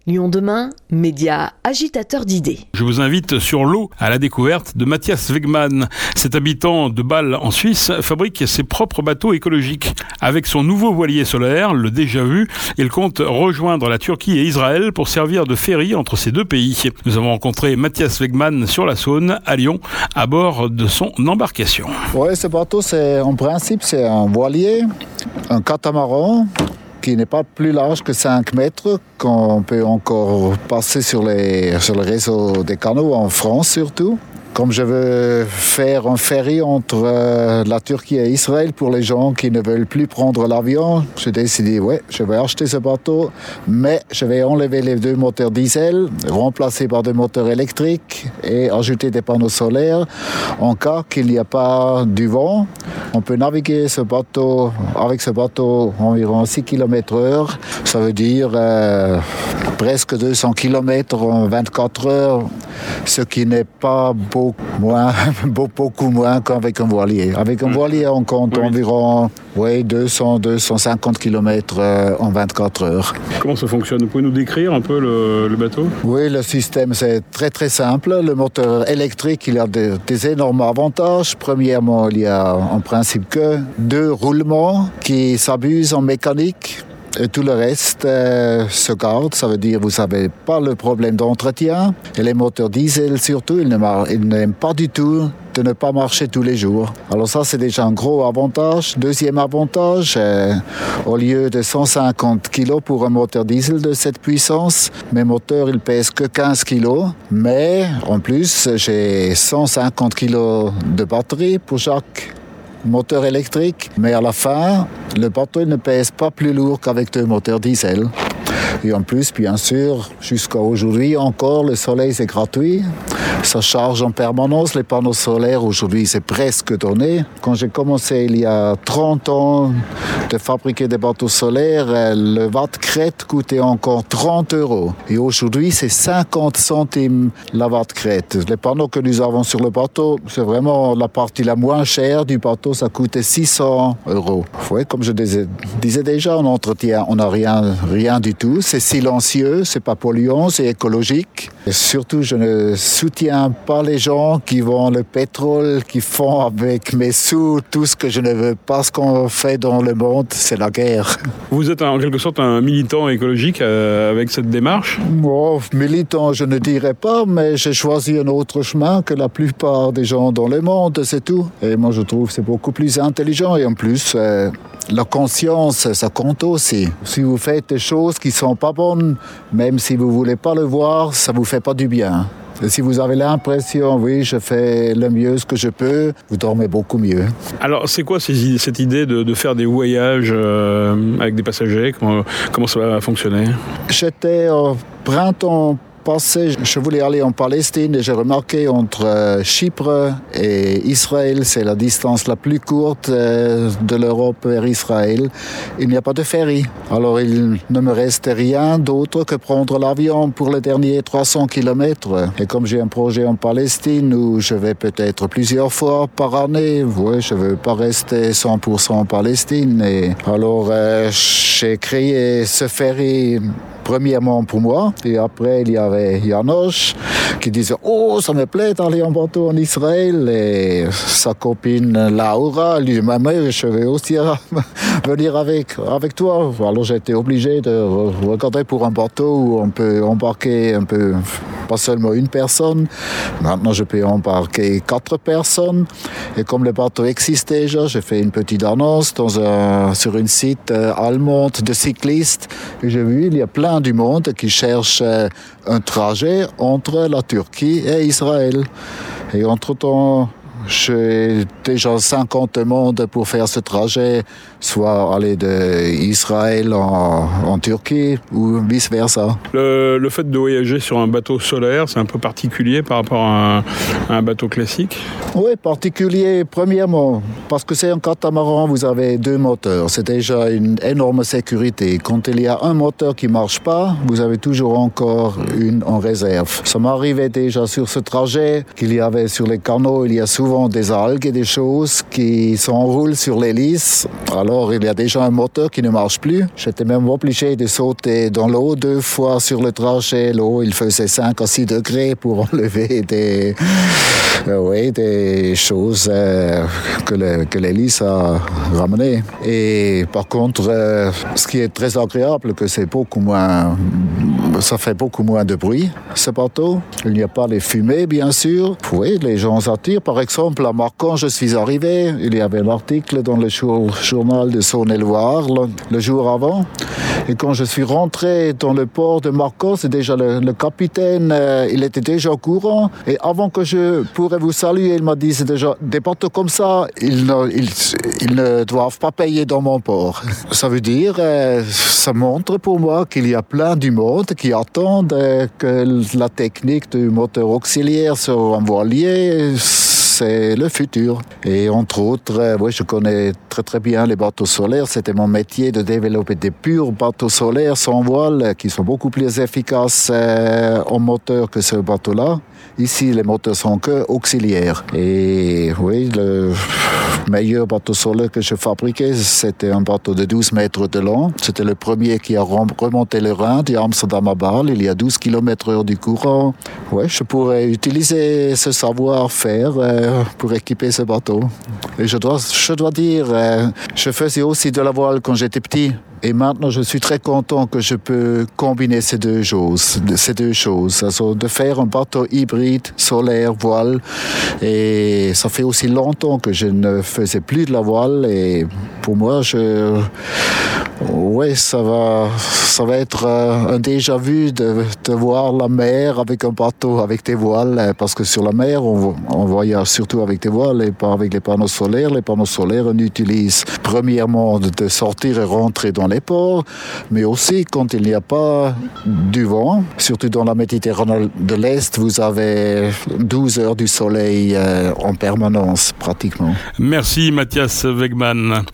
Lyon demain, média agitateur d'idées. Je vous invite sur l'eau à la découverte de Matthias Wegmann. Cet habitant de Bâle en Suisse fabrique ses propres bateaux écologiques. Avec son nouveau voilier solaire, le Déjà Vu, il compte rejoindre la Turquie et Israël pour servir de ferry entre ces deux pays. Nous avons rencontré Matthias Wegmann sur la Saône, à Lyon, à bord de son embarcation. Oui, ce bateau, en principe, c'est un voilier, un catamaran, qui n'est pas plus large que 5 mètres, qu'on peut encore passer sur le réseau des canaux en France surtout. Comme je veux faire un ferry entre la Turquie et Israël pour les gens qui ne veulent plus prendre l'avion, j'ai décidé, je vais acheter ce bateau, mais je vais enlever les 2 moteurs diesel, remplacer par des moteurs électriques et ajouter des panneaux solaires. En cas qu'il n'y a pas du vent, on peut naviguer avec ce bateau environ 6 km/h. Ça veut dire presque 200 km en 24 heures, ce qui n'est pas beaucoup moins qu'avec un voilier. Avec un voilier, on compte environ 200-250 km en 24 heures. Comment ça fonctionne? Vous pouvez nous décrire un peu le bateau? Oui, le système, c'est très très simple. Le moteur électrique, il a des énormes avantages. Premièrement, il y a en principe que 2 roulements qui s'abusent en mécanique. Et tout le reste se garde, ça veut dire que vous n'avez pas le problème d'entretien. Et les moteurs diesel surtout, ils n'aiment pas du tout de ne pas marcher tous les jours. Alors ça, c'est déjà un gros avantage. Deuxième avantage, au lieu de 150 kg pour un moteur diesel de cette puissance, mes moteurs, ils pèsent que 15 kg. Mais en plus, j'ai 150 kg de batterie pour chaque moteur électrique, mais à la fin, le bateau ne pèse pas plus lourd qu'avec 2 moteurs diesel. Et en plus, bien sûr, jusqu'à aujourd'hui encore, le soleil c'est gratuit. Ça charge en permanence. Les panneaux solaires, aujourd'hui, c'est presque donné. Quand j'ai commencé il y a 30 ans de fabriquer des bateaux solaires, le watt-crête coûtait encore 30 €. Et aujourd'hui, c'est 50 centimes la watt-crête. Les panneaux que nous avons sur le bateau, c'est vraiment la partie la moins chère du bateau. Ça coûtait 600 €. Oui, comme je disais déjà, en entretien, on n'a rien du tout. C'est silencieux, c'est pas polluant, c'est écologique. Et surtout, je ne soutiens pas les gens qui vendent le pétrole, qui font avec mes sous tout ce que je ne veux pas. Ce qu'on fait dans le monde, c'est la guerre. Vous êtes en quelque sorte un militant écologique avec cette démarche? Militant, je ne dirais pas, mais j'ai choisi un autre chemin que la plupart des gens dans le monde, c'est tout. Et moi, je trouve que c'est beaucoup plus intelligent. Et en plus, la conscience, ça compte aussi. Si vous faites des choses qui ne sont pas bonnes, même si vous ne voulez pas le voir, ça ne vous fait pas du bien. Et si vous avez l'impression, oui, je fais le mieux ce que je peux, vous dormez beaucoup mieux. Alors, c'est quoi cette idée de faire des voyages avec des passagers? Comment ça va fonctionner? J'étais au printemps passé, je voulais aller en Palestine et j'ai remarqué entre Chypre et Israël, c'est la distance la plus courte de l'Europe vers Israël. Il n'y a pas de ferry. Alors il ne me reste rien d'autre que prendre l'avion pour les derniers 300 km. Et comme j'ai un projet en Palestine où je vais peut-être plusieurs fois par année, je ne veux pas rester 100% en Palestine. Et alors j'ai créé ce ferry premièrement pour moi, et après il y avait Janosch qui disait « Oh, ça me plaît d'aller en bateau en Israël » et sa copine Laura lui dit « Mais je vais aussi venir avec toi ». Alors j'ai été obligé de regarder pour un bateau où on peut embarquer un peu, pas seulement une personne. Maintenant je peux embarquer 4 personnes, et comme le bateau existe déjà, j'ai fait une petite annonce sur une site allemande de cyclistes, et j'ai vu il y a plein du monde qui cherche un trajet entre la Turquie et Israël. Et entre-temps, j'ai déjà 50 monde pour faire ce trajet, soit aller d'Israël en Turquie ou vice-versa. Le fait de voyager sur un bateau solaire, c'est un peu particulier par rapport à un bateau classique? Oui, particulier premièrement, parce que c'est un catamaran, vous avez 2 moteurs. C'est déjà une énorme sécurité. Quand il y a un moteur qui ne marche pas, vous avez toujours encore une en réserve. Ça m'arrivait déjà sur ce trajet qu'il y avait sur les canaux, il y a souvent souvent des algues et des choses qui s'enroulent sur l'hélice. Alors il y a déjà un moteur qui ne marche plus. J'étais même obligé de sauter dans l'eau 2 fois sur le trajet. L'eau, il faisait 5 à 6 degrés pour enlever des choses que l'hélice a ramenées. Et par contre, ce qui est très agréable, que c'est ça fait beaucoup moins de bruit, ce bateau. Il n'y a pas les fumées, bien sûr. Oui, les gens s'attirent. Par exemple, à Marcon, je suis arrivé, il y avait un article dans le journal de Saône-et-Loire le jour avant. Et quand je suis rentré dans le port de Marcon, c'est déjà le capitaine, il était déjà au courant. Et avant que je pourrais vous saluer, il m'a dit, c'est déjà des bateaux comme ça, ils ne doivent pas payer dans mon port. Ça veut dire, ça montre pour moi qu'il y a plein du monde qui attendent que la technique du moteur auxiliaire sur un voilier, c'est le futur. Et entre autres, je connais très très bien les bateaux solaires. C'était mon métier de développer des purs bateaux solaires sans voile qui sont beaucoup plus efficaces en moteur que ce bateau-là. Ici, les moteurs sont que auxiliaires. Et oui, le meilleur bateau solaire que je fabriquais, c'était un bateau de 12 mètres de long. C'était le premier qui a remonté le Rhin d'Amsterdam à Bâle. Il y a 12 km/h du courant. Oui, je pourrais utiliser ce savoir-faire pour équiper ce bateau. Et je dois dire, je faisais aussi de la voile quand j'étais petit. Et maintenant, je suis très content que je peux combiner ces deux choses. Also, de faire un bateau hybride, solaire, voile. Et ça fait aussi longtemps que je ne faisais plus de la voile. Et pour moi, ça va être un déjà-vu de voir la mer avec un bateau, avec des voiles. Parce que sur la mer, on voyage surtout avec des voiles et pas avec les panneaux solaires. Les panneaux solaires, on utilise premièrement de sortir et rentrer dans les ports, mais aussi quand il n'y a pas du vent, surtout dans la Méditerranée de l'Est, vous avez 12 heures du soleil en permanence pratiquement. Merci Mathias Wegmann.